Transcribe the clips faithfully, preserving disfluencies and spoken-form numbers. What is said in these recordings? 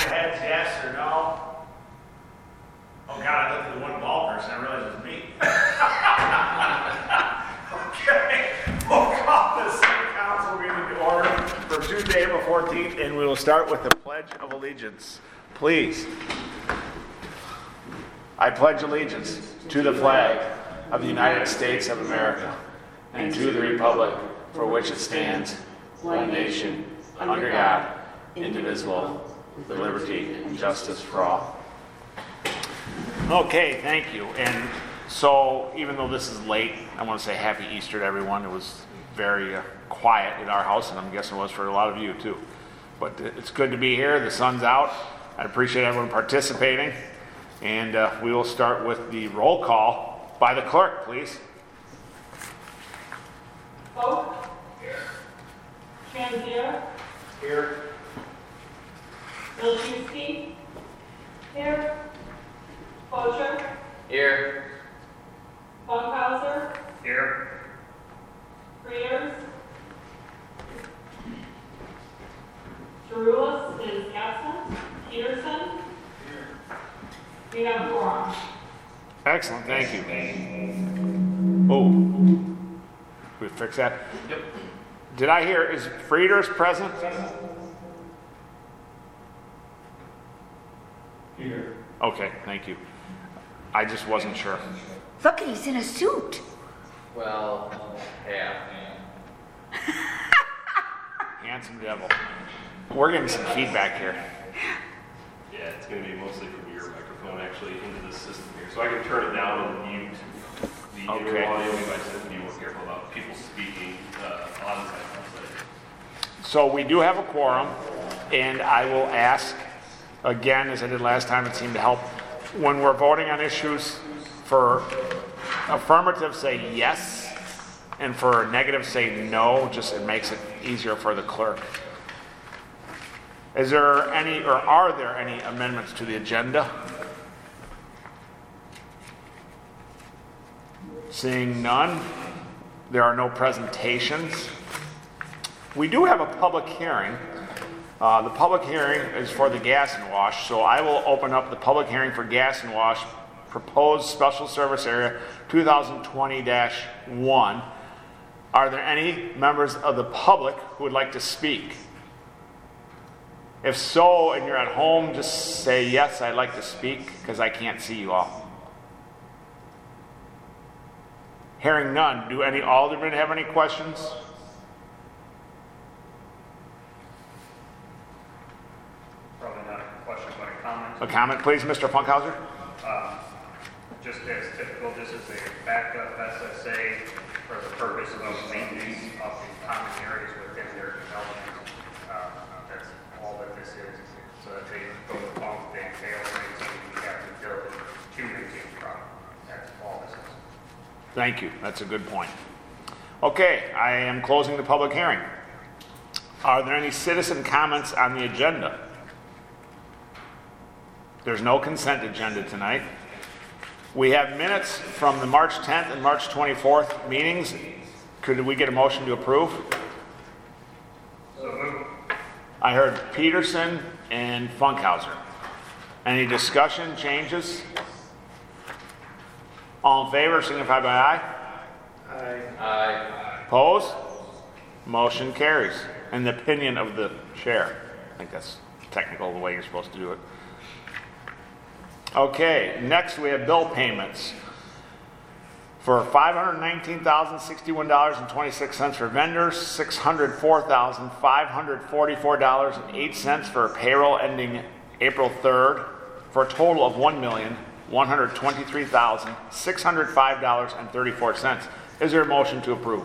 heads, yes or no? Oh God, I looked at the one bald person, I realized it was me. Okay, we'll call the city council meeting to order for Tuesday, April fourteenth, and we will start with the Pledge of Allegiance. Please. I pledge allegiance to the flag of the United States of America and to the republic for which it stands, one nation, under God, indivisible, with liberty and justice for all. Okay, thank you. And so, even though this is late, I want to say Happy Easter to everyone. It was very uh, quiet at our house, and I'm guessing it was for a lot of you too. But it's good to be here. The sun's out. I appreciate everyone participating. And uh, we will start with the roll call by the clerk, please. Vogt. Here. Transier. Here. Wilczewski. Here. Boucher. Here. Funkhauser. Here. Freers. Jaroulas is absent. Peterson. We have a quorum. Excellent, thank you. Oh, we fix that? Yep. Did I hear, is Frieders present? Here. Okay, thank you. I just wasn't sure. Look, he's in a suit. Well, yeah. Handsome devil. We're getting some feedback here. Yeah, it's going to be mostly from your microphone actually into the system here. So I can turn it down and mute the Okay. inner audio if I said to be more careful about people speaking uh, on site. So we do have a quorum, and I will ask, again, as I did last time, it seemed to help, when we're voting on issues, for affirmative say yes, and for negative say no, just it makes it easier for the clerk. Is there any, or are there any amendments to the agenda? Seeing none, there are no presentations. We do have a public hearing. Uh, the public hearing is for the gas and wash, so I will open up the public hearing for gas and wash, proposed special service area two thousand twenty dash one. Are there any members of the public who would like to speak? If so, and you're at home, just say, yes, I'd like to speak, because I can't see you all. Hearing none, do any aldermen have any questions? Probably not a question, but a comment. A comment, please, Mister Funkhauser? Um, Just as typical, this is a backup S S A for the purpose of maintenance of the common areas within their development. Uh, That's all that this is. So that they go to pump, they fail to maintain, we have to build it to maintain the product. That's all this is. Thank you. That's a good point. Okay, I am closing the public hearing. Are there any citizen comments on the agenda? There's no consent agenda tonight. We have minutes from the March tenth and March twenty-fourth meetings. Could we get a motion to approve? So move. I heard Peterson and Funkhauser. Any discussion, changes? All in favor, signify by aye. Aye. Opposed? Motion carries. In the opinion of the chair. I think that's technical, the way you're supposed to do it. Okay, next we have bill payments for five hundred nineteen thousand sixty-one dollars and twenty-six cents for vendors, six hundred four thousand five hundred forty-four dollars and eight cents for payroll ending April third, for a total of one million one hundred twenty-three thousand six hundred five dollars and thirty-four cents. Is there a motion to approve?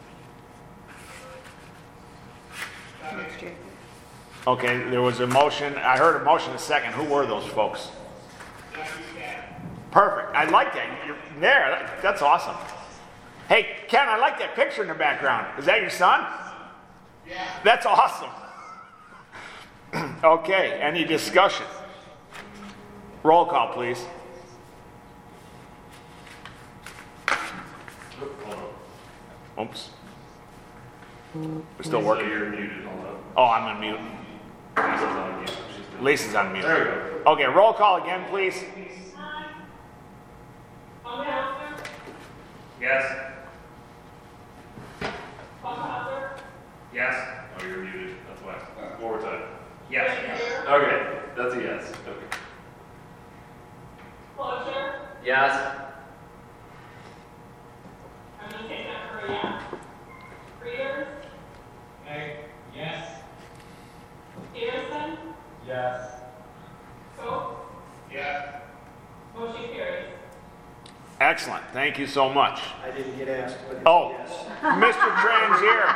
Okay, there was a motion. I heard a motion a second. Who were those folks? Perfect. I like that. You're there. That's awesome. Hey, Ken, I like that picture in the background. Is that your son? Yeah. That's awesome. Okay, any discussion? Roll call, please. Oops. We're still So working. you're muted, hold up. Oh, I'm on mute. Lisa's on mute. She's Lisa's on mute. There we go. Okay, roll call again, please. Baumgartner, Yes. Baumgartner, Yes. Oh, you're muted. That's why. One more time. Yes. Reindeer, Okay, that's a yes. Okay. Clocher, Yes. I'm gonna take that for a yes. Peters, Yes. Peterson, Yes. Schultz, Yes. motion carries. Excellent, thank you so much. I didn't get asked. What Oh, yes. Mister Transier.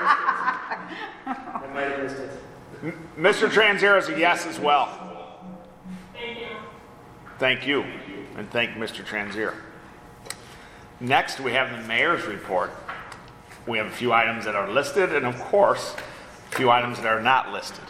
I might have missed it. M- Mister Transier is a yes as well. Thank you. Thank you, and thank Mister Transier. Next, we have the mayor's report. We have a few items that are listed, and of course, a few items that are not listed.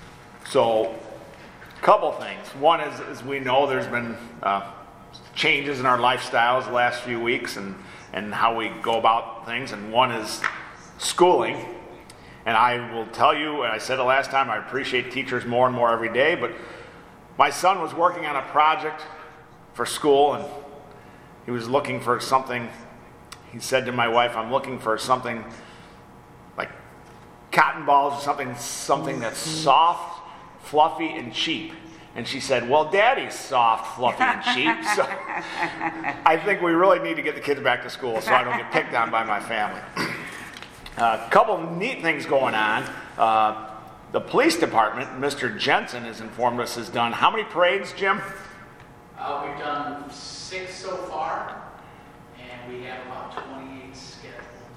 So, a couple things. One is, as we know, there's been uh, changes in our lifestyles the last few weeks and, and how we go about things, and one is schooling. And I will tell you, and I said it last time, I appreciate teachers more and more every day, but my son was working on a project for school, and he was looking for something. He said to my wife, I'm looking for something like cotton balls or something, something that's soft, fluffy, and cheap. And she said, well, Daddy's soft, fluffy, and cheap. So I think we really need to get the kids back to school so I don't get picked on by my family. A uh, couple neat things going on. Uh, the police department, Mister Jensen has informed us, has done how many parades, Jim? Uh, we've done six so far, and we have about twenty-eight scheduled.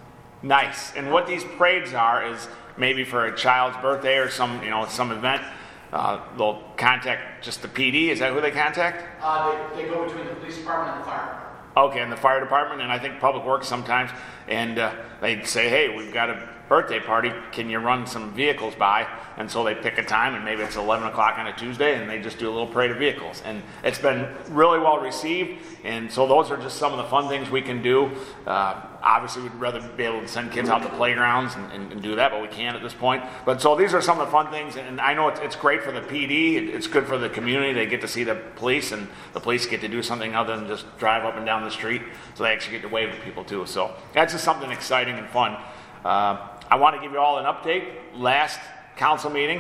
Nice. And what these parades are is maybe for a child's birthday or some, you know, some event. Uh, they'll contact just the P D. Is that who they contact? Uh, they, they go between the police department and the fire department. Okay, and the fire department, and I think Public Works sometimes, and uh, they say, hey, we've got a birthday party, can you run some vehicles by? And so they pick a time, and maybe it's eleven o'clock on a Tuesday, and they just do a little parade of vehicles. And it's been really well received, and so those are just some of the fun things we can do. Uh, obviously, we'd rather be able to send kids out to playgrounds and, and, and do that, but we can't at this point. But so these are some of the fun things, and I know it's, it's great for the P D, it, it's good for the community, they get to see the police, and the police get to do something other than just drive up and down the street, so they actually get to wave at people too. So that's just something exciting and fun. Uh, I want to give you all an update. Last council meeting,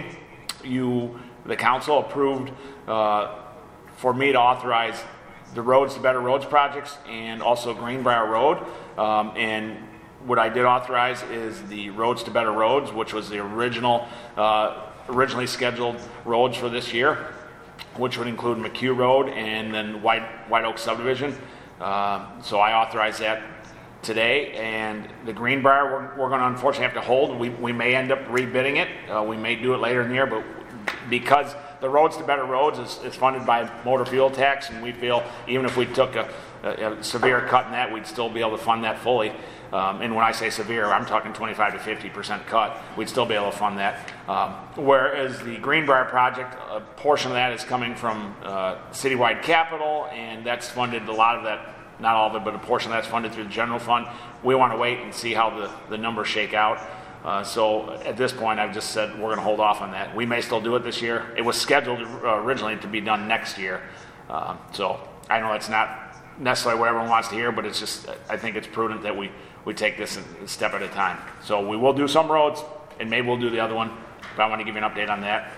you, the council approved uh, for me to authorize the Roads to Better Roads projects and also Greenbrier Road. Um, and what I did authorize is the Roads to Better Roads, which was the original, uh, originally scheduled roads for this year, which would include McHugh Road and then White, White Oak Subdivision. Uh, so I authorized that today, and the Greenbrier, we're, we're going to unfortunately have to hold. We, we may end up rebidding it. Uh, we may do it later in the year, but because the Roads to Better Roads is, is funded by motor fuel tax, and we feel even if we took a, a, a severe cut in that, we'd still be able to fund that fully. Um, and when I say severe, I'm talking twenty-five to fifty percent cut. We'd still be able to fund that. Um, whereas the Greenbrier project, a portion of that is coming from uh, citywide capital, and that's funded, a lot of that, not all of it, but a portion of that's funded through the general fund. We want to wait and see how the, the numbers shake out. Uh, so at this point, I've just said we're going to hold off on that. We may still do it this year. It was scheduled uh, originally to be done next year. Uh, so I know that's not necessarily what everyone wants to hear, but it's just, I think it's prudent that we, we take this a step at a time. So we will do some roads, and maybe we'll do the other one, but I want to give you an update on that.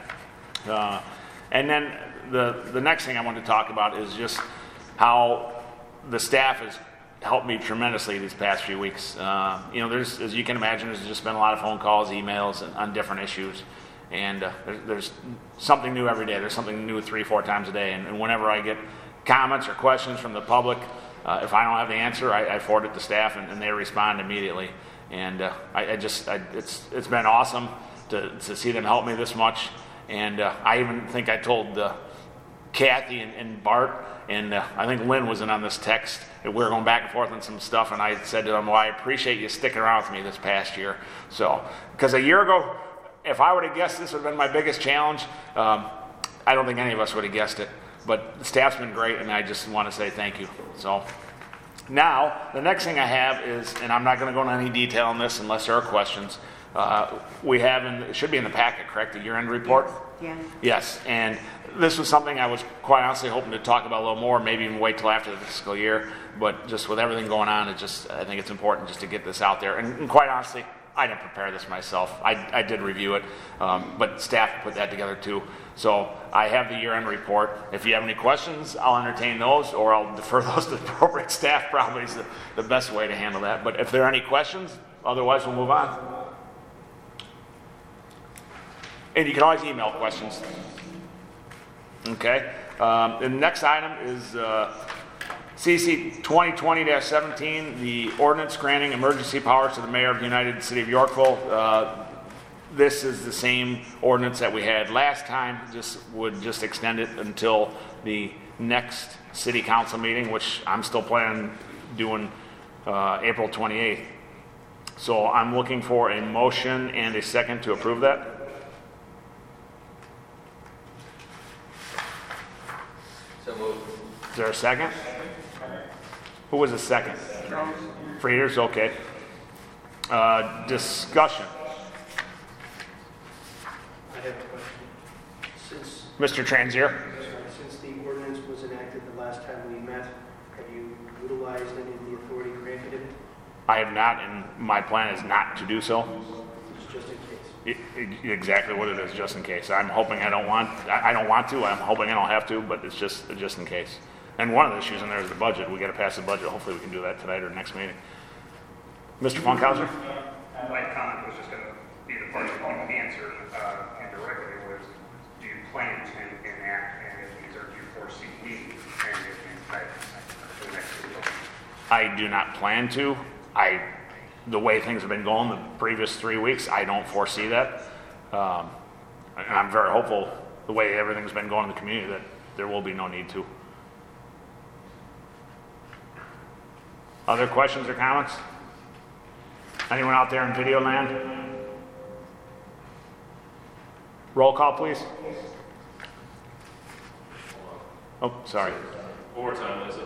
Uh, and then the, the next thing I want to talk about is just how the staff has helped me tremendously these past few weeks. Uh, you know, there's, as you can imagine, there's just been a lot of phone calls, emails, and on different issues. And uh, there's, there's something new every day. There's something new three, four times a day. And, and whenever I get comments or questions from the public, uh, if I don't have the answer, I, I forward it to staff, and, and they respond immediately. And uh, I, I just, I, it's it's been awesome to, to see them help me this much. And uh, I even think I told uh, Kathy and, and Bart, and uh, I think Lynn was in on this text. We were going back and forth on some stuff, and I said to them, well, I appreciate you sticking around with me this past year. So, because a year ago, if I would have guessed this would have been my biggest challenge, um, I don't think any of us would have guessed it. But the staff's been great, and I just want to say thank you. So, now, the next thing I have is, and I'm not going to go into any detail on this unless there are questions, uh, we have, in, it should be in the packet, correct, the year-end report? Yeah. Yes, and this was something I was quite honestly hoping to talk about a little more, maybe even wait till after the fiscal year. But just with everything going on, it just, I think it's important just to get this out there. And, and quite honestly, I didn't prepare this myself. I, I did review it, um, but staff put that together too. So I have the year-end report. If you have any questions, I'll entertain those, or I'll defer those to the appropriate staff. Probably is the, the best way to handle that. But if there are any questions, otherwise we'll move on. And you can always email questions. Okay. Um, the next item is uh, C C twenty twenty dash seventeen, the ordinance granting emergency powers to the mayor of the United City of Yorkville. Uh, this is the same ordinance that we had last time, just would just extend it until the next city council meeting, which I'm still planning doing uh, April twenty-eighth. So I'm looking for a motion and a second to approve that. So moved. Is there a second? Who was the second? Frieders, okay. Uh, discussion. I have a question. Since, Mister Transier? since the ordinance was enacted the last time we met, have you utilized any of the authority granted in it? I have not, and my plan is not to do so. It's just in case. I- I- exactly what it is, just in case. I'm hoping I don't want, I I don't want to, I'm hoping I don't have to, but it's just, just in case. And one of the issues in there is the budget. We gotta pass the budget. Hopefully we can do that tonight or next meeting. Mister Funkhauser? My comment was just going to be the part you want to answer uh, indirectly was, do you plan to enact any of these, or do you foresee needing any of these types for the next year? I do not plan to. I, the way things have been going the previous three weeks, I don't foresee that. Um, and I'm very hopeful, the way everything's been going in the community, that there will be no need to. Other questions or comments? Anyone out there in video land? Roll call, please. Oh, sorry. One more time, Lisa.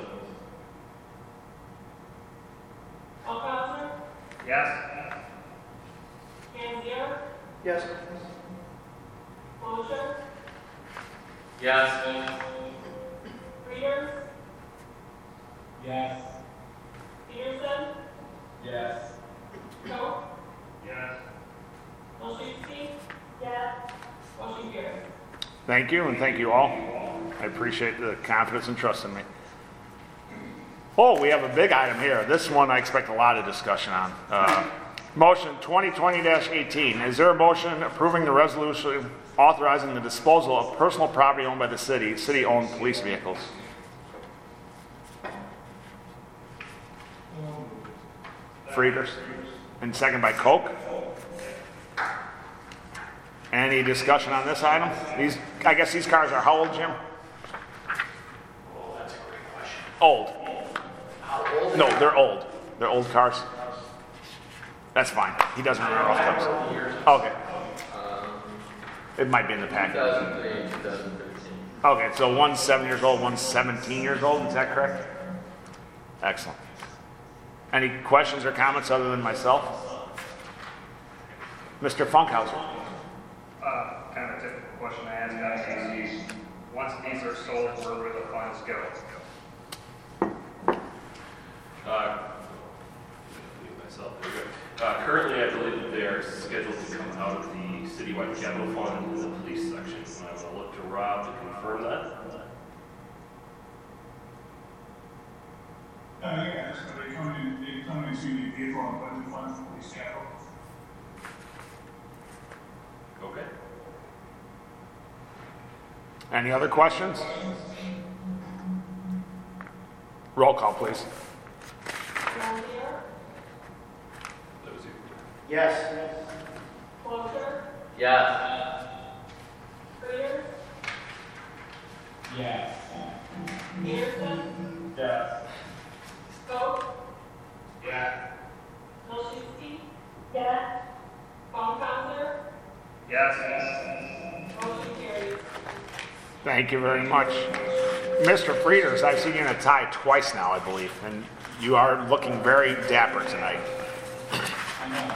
Funkhauser, Yes? Tanzir, Yes. Mosher, Yes. Frieders, Yes. Peterson, Yes. Coe, Yes. Wilczynski, yes, motion carries. Thank you, and thank you all. I appreciate the confidence and trust in me. Oh, we have a big item here. This one I expect a lot of discussion on. Uh, motion twenty twenty dash eighteen. Is there a motion approving the resolution authorizing the disposal of personal property owned by the city, city-owned police vehicles? Frieders. And second by Koch. Any discussion on this item? These, I guess these cars are how old, Jim? Oh, that's a great question. Old. How old? No, they're old. They're old cars. That's fine. He doesn't remember off the top. Okay. It might be in the packet. two thousand three, two thousand thirteen. Okay, so one's seven years old, one's seventeen years old. Is that correct? Excellent. Any questions or comments other than myself? Mister Funkhauser? Uh, kind of a typical question I ask guys is, once these are sold, where will the funds go? Uh, leave myself there. we go. Uh, currently, I believe that they are scheduled to come out of the citywide capital fund in the police section. And I'm going to look to Rob to confirm that. Uh, yeah, so they come in, they come into the vehicle and budget fund for police capital. Okay. Any other questions? Roll call, please. Tanzir, That was you. Yes. Mosher, Yes. Frieders, Yes. Peterson, Yes. Coe, Yeah. Wilczynski, yes, Funkhauser, Yes? motion carries. Thank you very much. Mister Frieders, I've seen you in a tie twice now, I believe, and you are looking very dapper tonight. I know.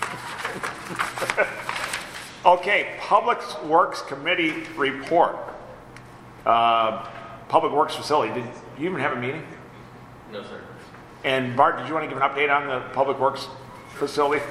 Okay, Public Works Committee report. Uh, Public Works Facility, did you even have a meeting? No, sir. And Bart, did you want to give an update on the Public Works Facility?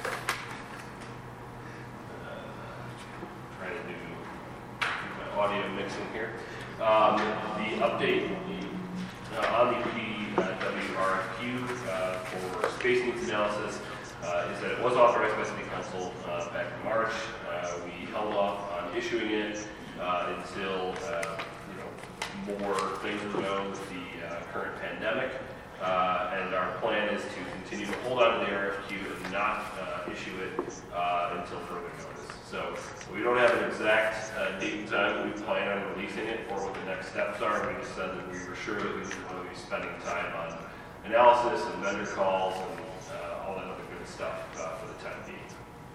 Trying to do my audio mixing here. Um, the update uh, on the P W R F Q uh, for space needs analysis uh, is that it was authorized by City Council uh, back in March. Uh, we held off on issuing it uh, until uh, you know more things would go with the uh, current pandemic. Uh, and our plan is to continue to hold on to the R F Q and not uh, issue it uh, until further notice. So we don't have an exact uh, date and time we plan on releasing it or what the next steps are. We just said that we were sure that we were going to be spending time on analysis and vendor calls and uh, all that other good stuff uh, for the time being.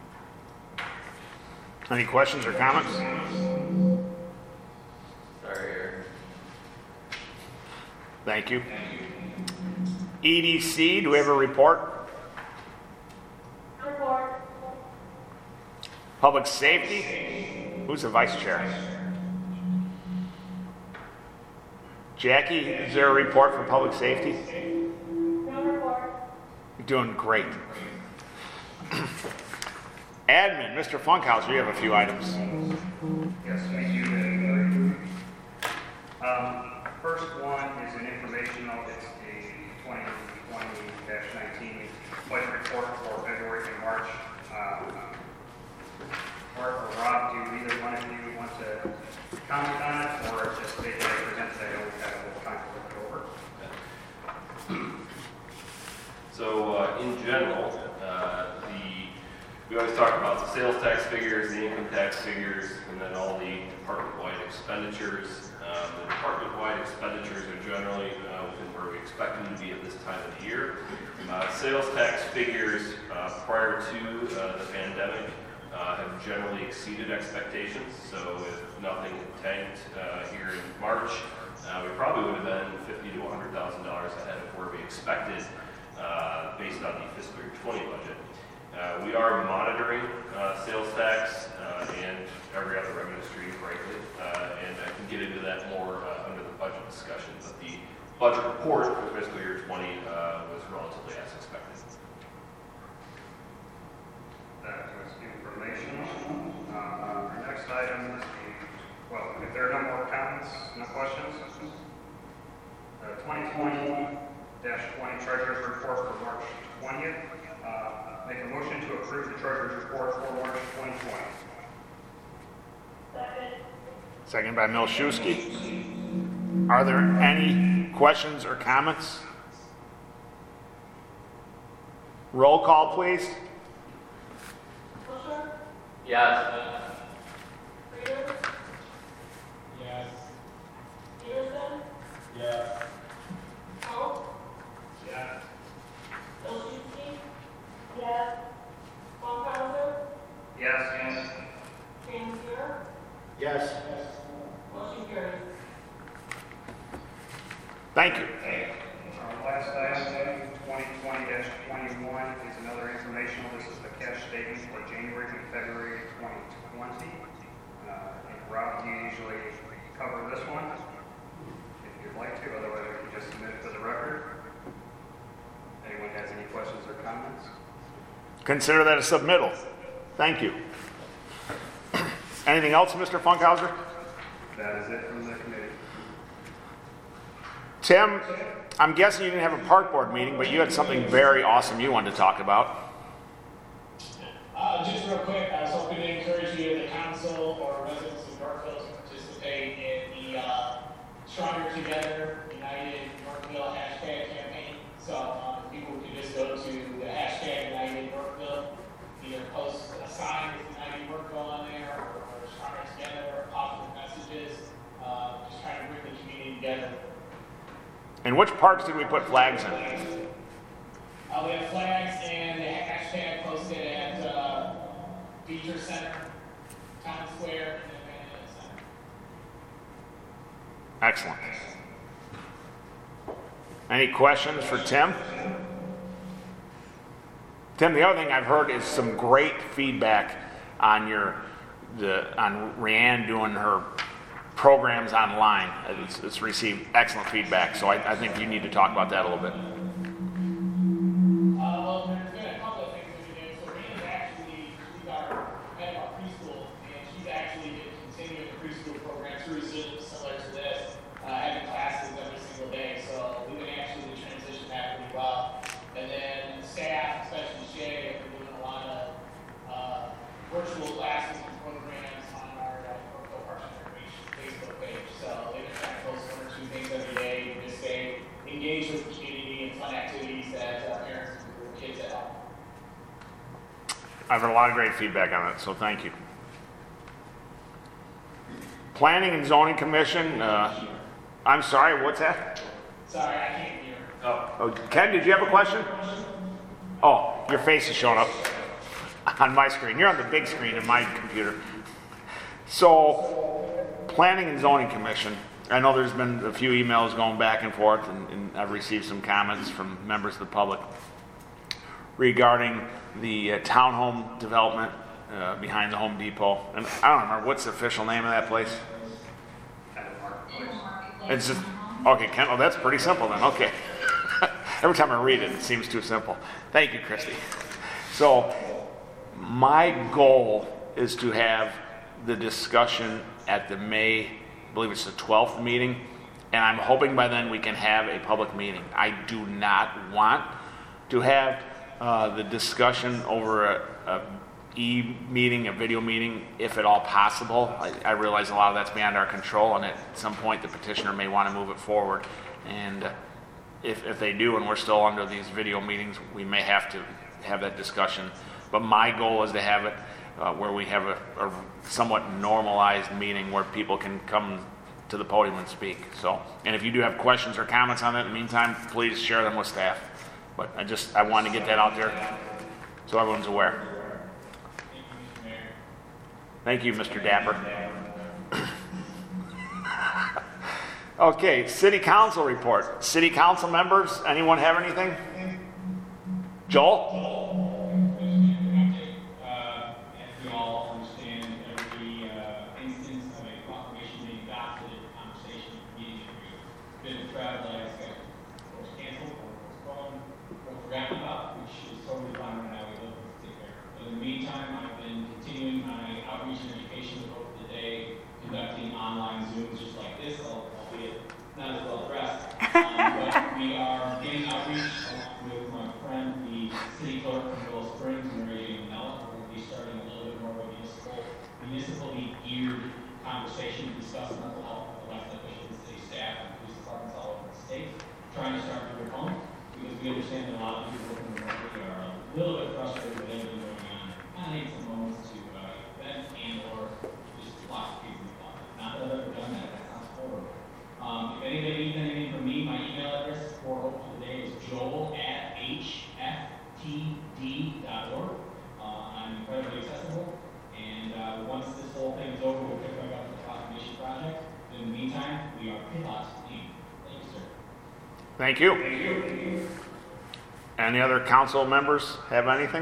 Any questions or comments? Sorry, Eric. Thank you. E D C, do we have a report? Report. Public Safety, who's the vice chair? Jackie, is there a report for Public Safety? No report. You're doing great. Admin, Mister Funkhauser, you have a few items. Yes, we do. Um, first one is an informational, it's the twenty twenty dash nineteen budget report for February and March. Um, Mark or Rob, do either one of you want to comment on it, or just they can present it? I know we've had a little time to look it over. So uh, in general, uh, the we always talk about the sales tax figures, the income tax figures, and then all the department-wide expenditures. Um, the department-wide expenditures are generally uh, within where we expect them to be at this time of the year. Uh, sales tax figures uh, prior to uh, the pandemic uh, have generally exceeded expectations. So if nothing had tanked uh, here in March, uh, we probably would have been fifty to one hundred thousand dollars ahead of where we expected uh, based on the fiscal year twenty budget. Uh, we are monitoring uh, sales tax uh, and every other revenue stream, frankly, uh, and I can get into that more uh, under the budget discussion. But the budget report for fiscal year twenty uh, was relatively as expected. That was informational. Uh, our next item is the, well, if there are no more comments, no questions, uh, twenty twenty dash twenty Treasurer's Report for March twentieth. Uh, make a motion to approve the Treasurer's Report for March twenty twenty. Second. Second by Milszewski. Are there any questions or comments? Roll call, please. Wilshire. Yes. Reader. Yes. Peterson. Yes. Hope. Yes. Milczewski. Yes. Funkhauser. Yes. Yes. Tanzir. Yes. Motion carries. Thank you. Our last item, twenty twenty dash twenty-one, is another informational. This is the cash statement for January and February twenty twenty. Uh, I think Rob, you usually cover this one, if you'd like to. Otherwise, we can just submit it to the record. Anyone has any questions or comments? Consider that a submittal. Thank you. Anything else, Mister Funkhauser? That is it from the committee. Tim, I'm guessing you didn't have a park board meeting, but you had something very awesome you wanted to talk about. Uh, just real quick, I was hoping to encourage you, the council or residents of Yorkville, to participate in the uh, Stronger Together United Yorkville hashtag campaign. So um, people can just go to the hashtag United Yorkville, either post a sign with United Yorkville on there, or, or Stronger Together, or positive messages, uh, just trying to bring the community together. And which parks did we put flags in? Uh, we have flags and the hashtag posted at uh, Beecher Center, Town Square, and then Van Ness Center. Excellent. Any questions for Tim? Tim, the other thing I've heard is some great feedback on your, the on Rhiannon doing her programs online. It's, it's received excellent feedback, so I, I think you need to talk about that a little bit. Uh, well, there's been a couple of things that we did. So Rita's actually, she's our head of our preschool, and she's actually been continuing the preschool program through Zoom, similar to this, uh, having classes every single day. So we've been actually transitioning that pretty well. And then staff, especially Shay, have been doing a lot of uh, virtual classes and programs on our uh, Northville Parks and Recreation Facebook page. So they've been trying to post one or two things every day to stay engaged with the community and fun activities that uh, parents and their kids at home. I've had a lot of great feedback on it, so thank you. Planning and Zoning Commission, uh, I'm sorry, what's that? Sorry, I can't hear. Oh, Ken, did you have a question? Oh, your face is showing up on my screen. You're on the big screen in my computer. So, Planning and Zoning Commission. I know there's been a few emails going back and forth, and, and I've received some comments from members of the public regarding the uh, townhome development uh, behind the Home Depot. And I don't remember, what's the official name of that place? It's just, okay, Ken, oh, that's pretty simple then, okay. Every time I read it, it seems too simple. Thank you, Christy. So, my goal is to have the discussion at the May, I believe it's the twelfth meeting, and I'm hoping by then we can have a public meeting. I do not want to have uh, the discussion over a, a e-meeting, a video meeting, if at all possible. I, I realize a lot of that's beyond our control, and at some point the petitioner may want to move it forward. And uh, if, if they do, and we're still under these video meetings, we may have to have that discussion. But my goal is to have it uh, where we have a, a somewhat normalized meeting where people can come to the podium and speak. So, and if you do have questions or comments on it in the meantime, please share them with staff. But I just, I want to get that out there so everyone's aware. Thank you, Mister Dapper. Okay, City Council report. City Council members, anyone have anything? Joel? Uh, as we all understand, every uh, instance of a proclamation being adopted, conversation immediately been travel as was canceled or postponed or forgotten about, which is totally fine right now. We love to take care. But in the meantime, I've been continuing my outreach and education over the day, conducting online Zooms just like this, albeit not as well dressed. Um, but we are getting outreach along with my friend, the city clerk from Willow Springs, Mary Jane Manella. We're going to be starting a little bit more of a municipal, municipally geared conversation to discuss mental health with elected officials, city staff, and police departments all over the state, trying to start to home because we understand that a lot of people working remotely are a little bit frustrated with everything going on. I need some moments to uh, vent and or just watch people talk. Not that I've ever done that. That sounds horrible. Um, if anybody needs anything from me, my email address for Hope for the Day is joel at h f t d dot org. Uh, I'm incredibly accessible, and uh, once this whole thing is over, we'll pick back up the proclamation project. In the meantime, we are Pillot Team. Thank you, sir. Thank you. Thank you. Any other council members have anything?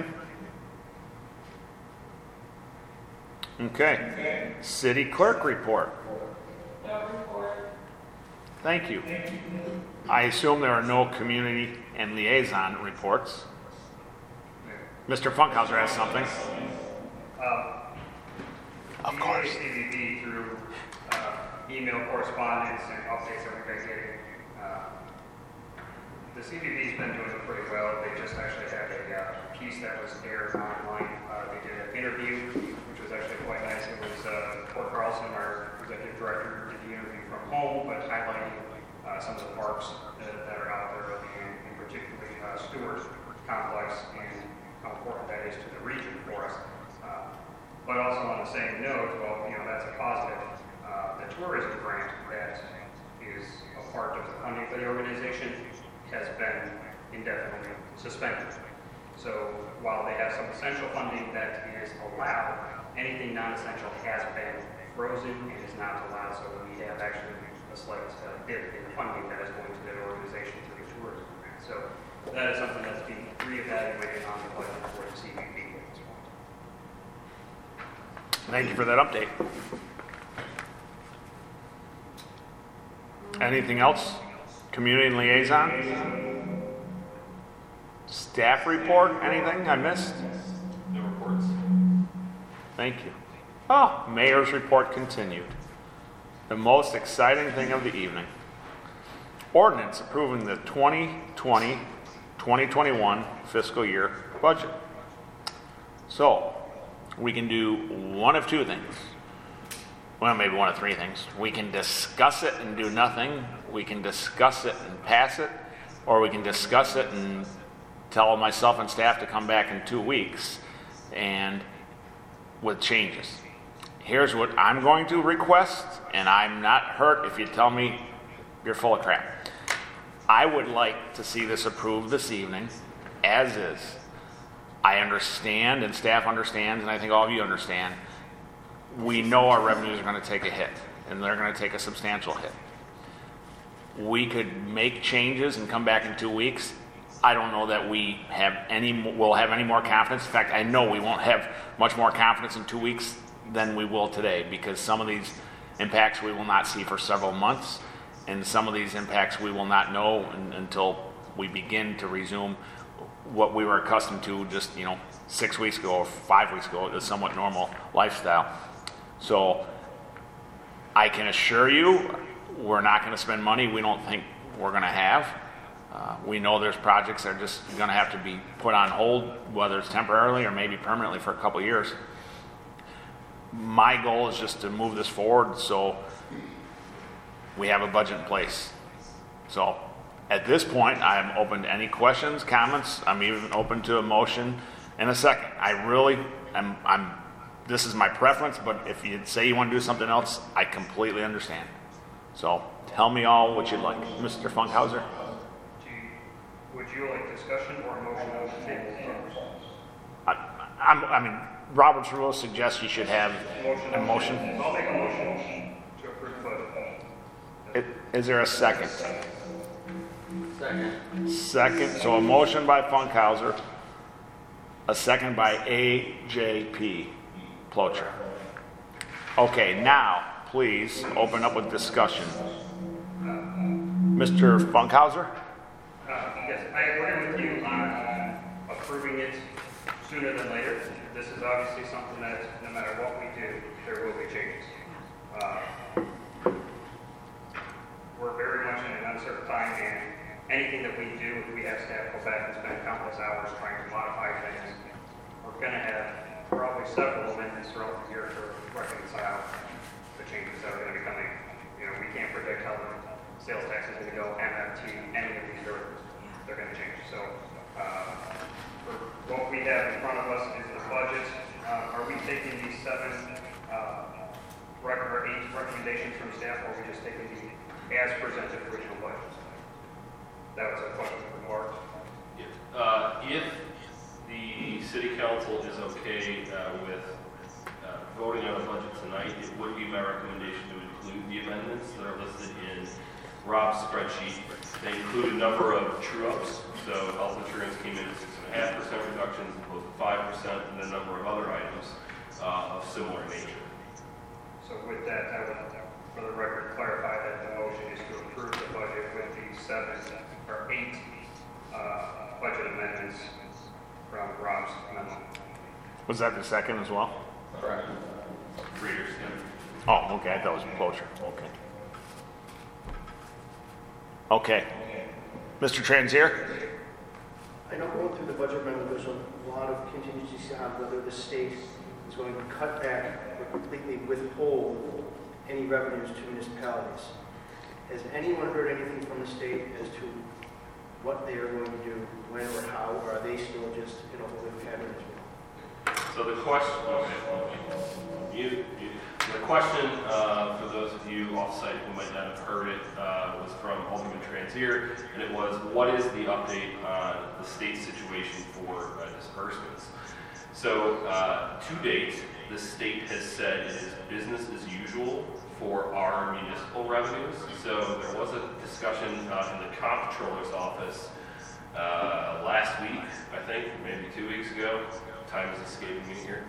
Okay. City clerk report. No report. Thank you. I assume there are no community and liaison reports. Mister Funkhauser has something. Um, Of course. C V B through uh, email correspondence and updates that we've been getting. Uh, the C V B's been doing pretty well. They just actually had a uh, piece that was aired online. Uh, they did an interview, which was actually quite nice. It was uh, Port Carlson, our executive director, did the interview from home, but highlighting uh, some of the parks that, that are out there, and, and particularly uh, Stewart Complex and how important that is to the region for us. Uh, but also on the same note, well, you know, that's a positive. Uh, the tourism grant that is a part of the funding for the organization has been indefinitely suspended. So while they have some essential funding that is allowed, anything non-essential has been frozen and is not allowed. So we have actually a slight uh, dip in the funding that is going to that organization through the tourism grant. So that is something that's being reevaluated on the budget for the C V B at this point. Thank you for that update. Anything else? Community liaison? Staff report? Anything I missed? No reports. Thank you. Oh, mayor's report continued. The most exciting thing of the evening. Ordinance approving the twenty twenty twenty twenty-one fiscal year budget. So, we can do one of two things. Well, maybe one of three things. We can discuss it and do nothing. We can discuss it and pass it. Or we can discuss it and tell myself and staff to come back in two weeks and with changes. Here's what I'm going to request, and I'm not hurt if you tell me you're full of crap. I would like to see this approved this evening, as is. I understand, and staff understands, and I think all of you understand, we know our revenues are going to take a hit, and they're going to take a substantial hit. We could make changes and come back in two weeks. I don't know that we have any, will have any more confidence. In fact, I know we won't have much more confidence in two weeks than we will today, because some of these impacts we will not see for several months, and some of these impacts we will not know un- until we begin to resume what we were accustomed to just, you know, six weeks ago or five weeks ago, a somewhat normal lifestyle. So I can assure you we're not going to spend money we don't think we're going to have. Uh, we know there's projects that are just going to have to be put on hold, whether it's temporarily or maybe permanently for a couple of years. My goal is just to move this forward so we have a budget in place. So at this point, I'm open to any questions, comments. I'm even open to a motion in a second. I really am, I'm, this is my preference, but if you say you want to do something else, I completely understand. So tell me all what you'd like. Mister Funkhauser? Do you- Would you like discussion or a motion on the table? I, I'm, I mean, Robert's rules suggest you should have a motion. I'll make a motion to approve the budget. I- Is there a second? Second. Second, so a motion by Funkhauser, a second by A J P Plocher. Okay, now, please open up with discussion. Mister Funkhauser? Uh, Yes, I agree with you on approving it sooner than later. This is obviously something that, no matter what we do, there will be changes. Uh, We're very much in an uncertain time, and anything that we do, if we have staff go back and spend countless hours trying to modify things, we're going to have probably several amendments throughout the year to reconcile the changes that are going to be coming. You know, we can't predict how the sales tax is going to go, M F T, any of these are, they're going to change. So, uh, for what we have in front of us is the budget. Uh, are we taking these seven, uh, rec- or eight recommendations from staff, or are we just taking the as presented original budget? That was a question for Mark. Uh, if the city council is okay uh, with uh, voting on the budget tonight, it would be my recommendation to include the amendments that are listed in Rob's spreadsheet. They include a number of true-ups. So health insurance came in at six and a half percent reductions as opposed to five percent, and a number of other items uh, of similar nature. So with that, I would, for the record, clarify that the motion is to approve the budget with the seven or eight uh, budget amendments from Rob's memo. Was that the second as well? Correct. Readers, yeah. Oh, okay, I thought it was Plocher. Okay. Okay. Mister Transier? I know going through the budget memo, there's a lot of contingencies on whether the state is going to cut back or completely withhold any revenues to municipalities. Has anyone heard anything from the state as to what they are going to do, when or how, or are they still just in a holding pattern as well? So the question, okay, you, you, the question uh, for those of you off-site who might not have heard it uh, was from Alderman Transier, and it was, what is the update on the state situation for uh, disbursements? So uh, to date, the state has said it is business as usual for our municipal revenues. So there was a discussion uh, in the comptroller's office uh, last week, I think, maybe two weeks ago. Time is escaping me here.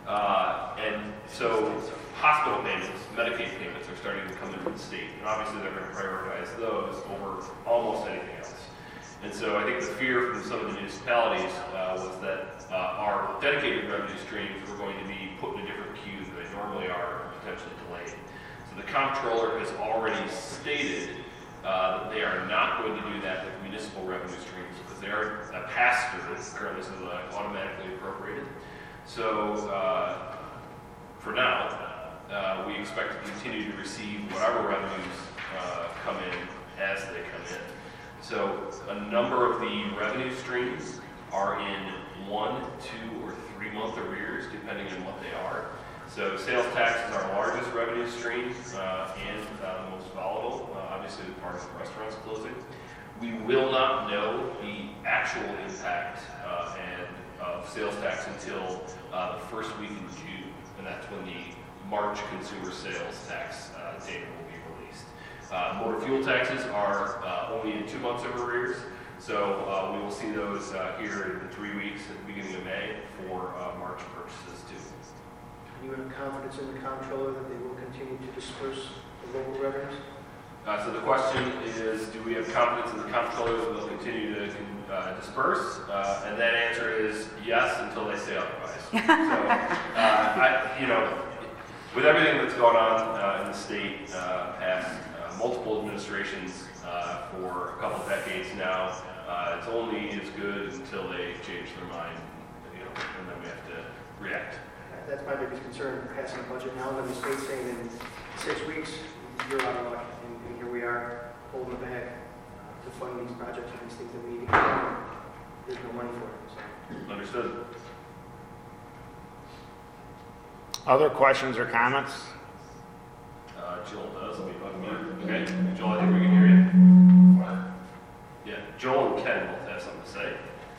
Uh, and so hospital payments, Medicaid payments are starting to come into the state. And obviously they're going to prioritize those over almost anything else. And so I think the fear from some of the municipalities uh, was that uh, our dedicated revenue streams were going to be put in a different queue than they normally are, and potentially delayed. So the comptroller has already stated uh, that they are not going to do that with municipal revenue streams because they are a pass-through currently, so they're automatically appropriated. So uh, for now, uh, we expect to continue to receive whatever revenues uh, come in as they come in. So a number of the revenue streams are in one, two, or three month arrears, depending on what they are. So sales tax is our largest revenue stream uh, and uh, the most volatile, uh, obviously the part of restaurants closing. We will not know the actual impact uh, and of sales tax until uh, the first week in June, and that's when the March consumer sales tax uh, data will be released. Uh, motor fuel taxes are uh, only in two months of arrears, so uh, we will see those uh, here in three weeks at the beginning of May for uh, March purchases too. Do you have confidence in the comptroller that they will continue to disperse the local revenues? Uh, so the question is, do we have confidence in the comptroller that they'll continue to uh, disperse? Uh, and that answer is yes, until they say otherwise. So, uh, I, you know, with everything that's going on uh, in the state, uh, past uh, multiple administrations uh, for a couple of decades now, uh, it's only as good until they change their mind, you know, and then we have to react. That's my biggest concern, passing a budget now, and the state saying in six weeks, you're out of luck. And here we are, holding the bag uh, to fund these projects and these things that we need to get done. There's no money for it. So. Understood. Other questions or comments? Uh, Joel does. Let me unmute. Okay, Joel, I think we can hear you. Yeah, Joel and Ken both have something to say.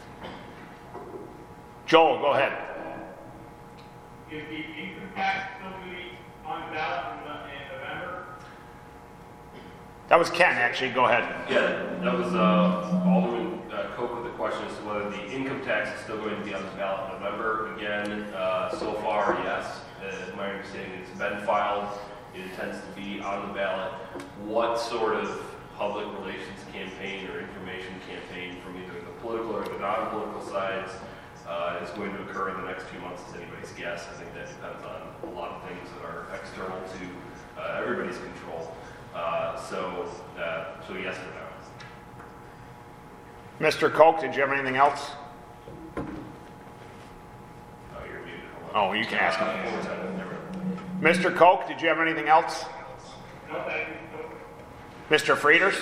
Joel, go ahead. Is the income tax still going to be on the ballot in, in November? That was Ken, actually. Go ahead. Yeah, that was uh, Alderman uh, Koch with the question as to whether the income tax is still going to be on the ballot in November. Again, uh, so far, yes. Uh, my understanding is it's been filed. It intends to be on the ballot. What sort of public relations campaign or information campaign from either the political or the non-political sides uh, is going to occur in the next few months is anybody's guess. I think that depends on a lot of things that are external to uh, everybody's control. Uh, so, uh, so yes for now. Mister Koch, did you have anything else? Oh, you're muted. Hold on. Oh, you can ask him. Uh, one more time. Never. Mister Koch, did you have anything else? No, thank you. Mister Frieders?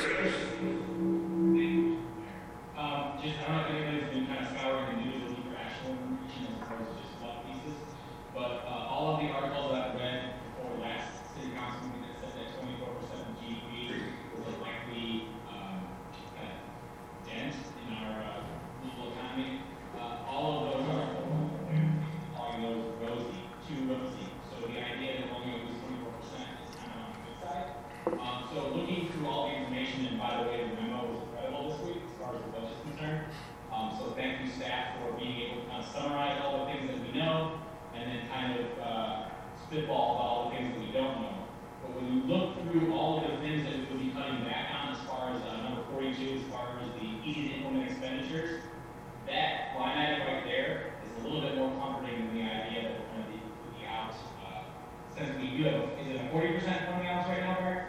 Um, just, I don't know if anybody's been kind of scouring the news looking for actual information as opposed to just fluff pieces, but uh, all of the articles that I read before last city council meeting that said that twenty-four percent of G D P was a likely um, kind of dent in our uh, local economy. Uh, all of those articles, calling those rosy, too rosy. So the idea that we're going to lose twenty-four percent is kind of on the good side. Um, so looking through all the information, and by the way, the memo was incredible this week as far as the budget is concerned. Um, so thank you, staff, for being able to kind of summarize all the things that we know, and then kind of uh, spitball about all the things that we don't know. But when you look through all of the things that we will be cutting back on, as far as uh, number forty-two, as far as the easy to implement expenditures, that line item right there is a little bit more comforting than the idea that we're going to be, be out. Uh, since we do have, is it a forty percent funding out right now, Barry?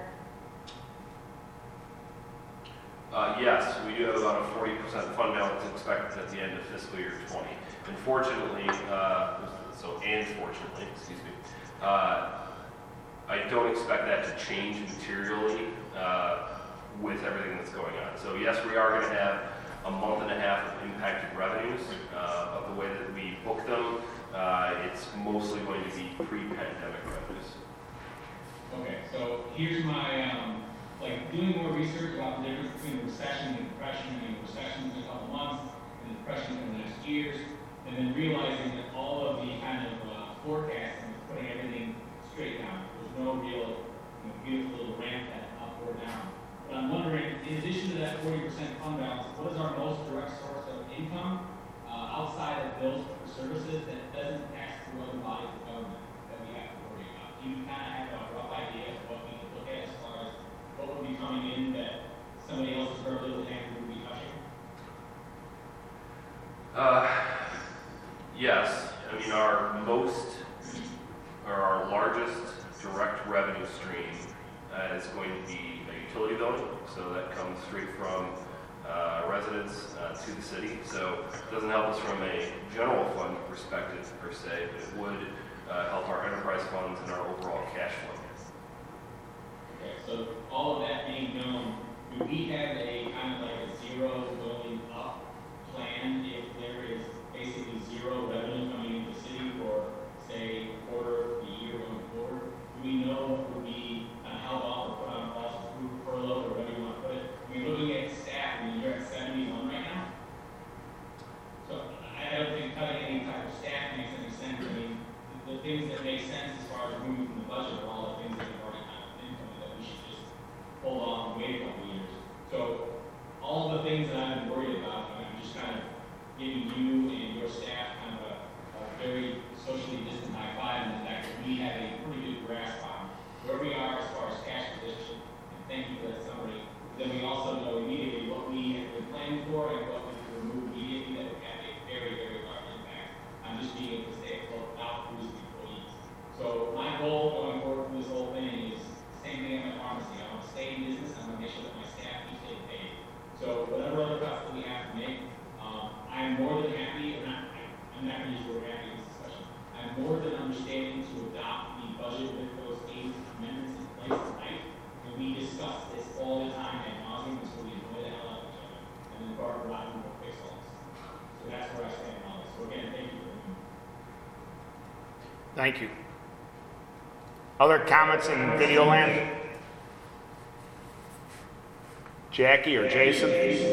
Uh, yes, we do have about a forty percent fund balance expected at the end of fiscal year twenty. Unfortunately, uh, so and fortunately, excuse me, uh, I don't expect that to change materially uh, with everything that's going on. So yes, we are going to have a month and a half of impacted revenues uh, of the way that we book them. Uh, it's mostly going to be pre-pandemic revenues. Okay, so here's my, um, like, doing more research about the difference between recession and depression, and recessions in a couple months, and depression in the next years, and then realizing that all of the kind of uh, forecasting is putting everything straight down. There's no real, you know, beautiful little ramp that up or down. But I'm wondering, in addition to that forty percent fund balance, what is our most direct source of income uh, outside of bills for services that doesn't pass through two other bodies of government that we have to worry about? Do you kind of have a rough idea of what we could look at as far as what would be coming in that somebody else's very little hand would be touching? Uh, yes, I mean, our most, or our largest direct revenue stream uh, is going to be a utility billing, so that comes straight from uh, residents uh, to the city. So it doesn't help us from a general fund perspective per se, but it would uh, help our enterprise funds and our overall cash flow. Okay, so all of that being known, do we have a kind of like a zero going up plan if there is basically zero revenue coming into the city for, say, a quarter of the year going forward? Do we know what would be kind of held off or put on pause, furlough, or whatever you want to put it? I mean, looking at staff, I mean, you're at seventy-one right now. So I I don't think cutting any type of staff makes any sense. I mean, the, the things that make sense as far as moving from the budget are all the things that have already kind of income that we should just hold off and wait a couple of years. So all the things that I've been worried about, I'm just kind of giving you and your staff kind of a, a very socially distant high five in the fact that we have a pretty good grasp on where we are as far as cash position. And thank you for that summary. Then we also know immediately what we have been planning for and what we can remove immediately that would have a very, very large impact on just being able to stay afloat without losing employees. So my goal going forward for this whole thing is same thing at my pharmacy. I want to stay in business. I want to make sure that my staff keeps getting paid. So whatever other cuts that we have to make, um, I'm more than happy, or not, I, I'm not going to use the word happy in this discussion. I'm more than understanding to adopt the budget with those eight amendments in place tonight. And we discuss this all the time at nauseam until we annoy the hell out of each other. And then Barbara Rodman will fix all this. So that's where I stand on this. So again, thank you for the Thank you. Other comments in video land? Jackie or Jason?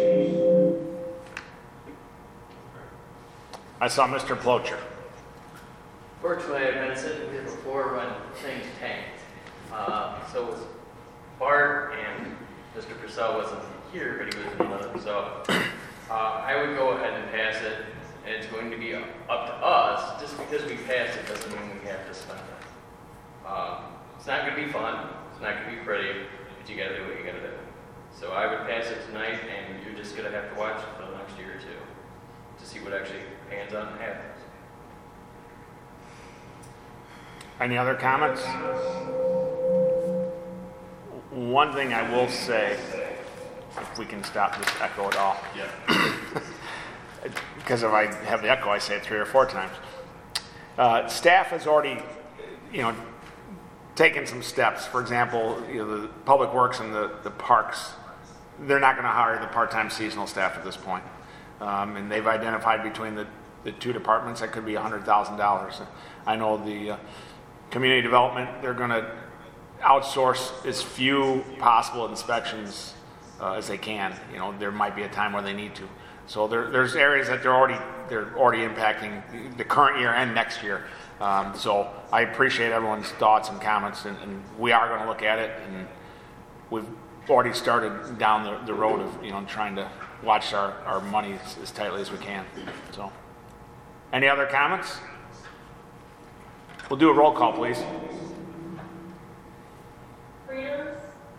I saw Mister Plocher. Fortunately, I've been sitting here before when things tanked. Uh, so was Bart, and Mister Purcell wasn't here, but he was in another. So uh, I would go ahead and pass it, and it's going to be up to us. Just because we pass it doesn't mean we have to spend it. Um, it's not going to be fun. It's not going to be pretty, but you got to do what you got to do. So I would pass it tonight, and you're just going to have to watch it for the next year or two to see what actually pans out and happens. Any other comments? One thing I will say, if we can stop this echo at all. Yeah. Because if I have the echo, I say it three or four times. Uh, staff has already, you know, taken some steps. For example, you know, the Public Works and the, the parks, they're not going to hire the part-time seasonal staff at this point. Um, and they've identified between the, the two departments that could be one hundred thousand dollars. I know the uh, community development, they're going to outsource as few possible inspections uh, as they can. You know, there might be a time where they need to. So there, there's areas that they're already they're already impacting the current year and next year. Um, so I appreciate everyone's thoughts and comments, and, and we are going to look at it, and we've already started down the, the road of, you know, trying to watch our, our money as, as tightly as we can. So, any other comments? We'll do a roll call, please. Readers,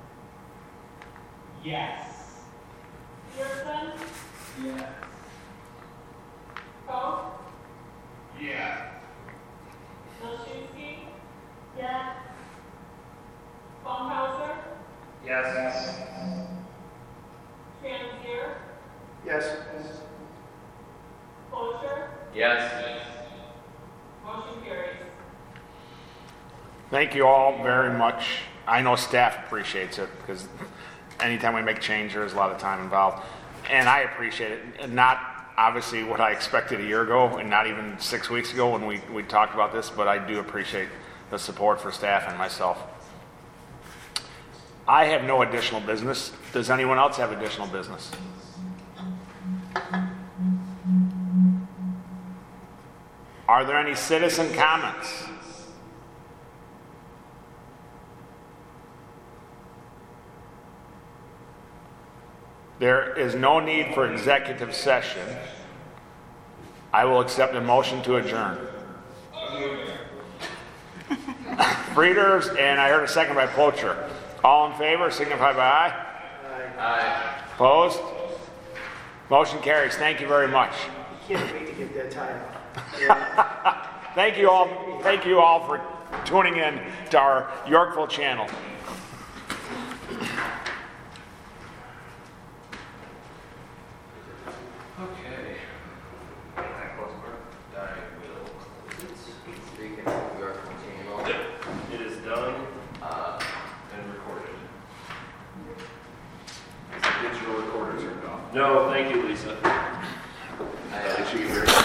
Yes. Peterson, Yes. Poe, Yeah. Milczynski, yes. Funkhauser, Yes. Transier, Yes. Closure, Yes. motion carries. Thank you all very much. I know staff appreciates it because anytime we make change, there's a lot of time involved. And I appreciate it. And not obviously what I expected a year ago and not even six weeks ago when we, we talked about this, but I do appreciate the support for staff and myself. I have no additional business. Does anyone else have additional business? Are there any citizen comments? There is no need for executive session. I will accept a motion to adjourn. Frieders, and I heard a second by Poacher. All in favor, signify by aye. Aye. Opposed? Motion carries. Thank you very much. Can't wait to get that tie off. Yeah. Thank you all. Thank you all for tuning in to our Yorkville channel. Okay. That close part. I will close it. Speaking of York Channel, Yep, it is done uh, and recorded. Is the digital recorder turned off? No, thank you, Lisa. I actually